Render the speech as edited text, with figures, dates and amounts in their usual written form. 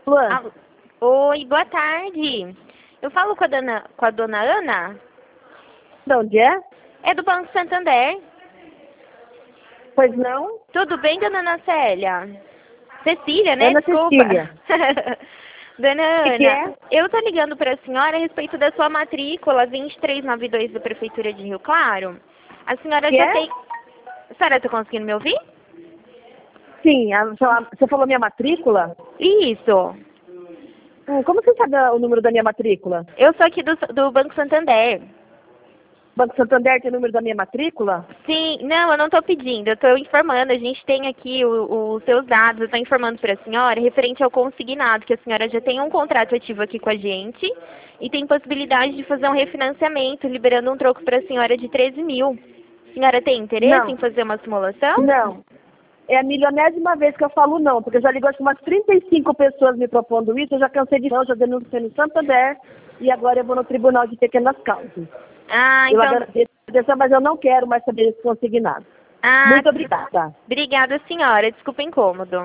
Luan, Alô? Oi, boa tarde. Eu falo com a dona Ana? de onde é? É do Banco Santander. Pois não? Tudo bem, dona Ana Célia? Cecília, né? Ana Desculpa. Cecília. Dona Que Ana, é? eu tô ligando para a senhora a respeito da sua matrícula 2392 da Prefeitura de Rio Claro. A senhora Que já é? tem... A senhora tá conseguindo me ouvir? Sim, você falou minha matrícula? Isso. Como você sabe o número da minha matrícula? Eu sou aqui do Banco Santander. Banco Santander tem o número da minha matrícula? Sim, não, eu não estou pedindo, eu estou informando, a gente tem aqui os seus dados, eu estou informando para a senhora referente ao consignado, que a senhora já tem um contrato ativo aqui com a gente e tem possibilidade de fazer um refinanciamento, liberando um troco para a senhora de 13 mil. A senhora tem interesse em Não, fazer uma simulação? não. É a milionésima vez que eu falo não, porque eu já ligou acho que umas 35 pessoas me propondo isso, eu já cansei de não, já denunciei no Santander e agora eu vou no Tribunal de Pequenas Causas. Ah, Eu então... agradeço, mas eu não quero mais saber desse consignado. Ah, Muito obrigada. obrigada, senhora, desculpa o incômodo.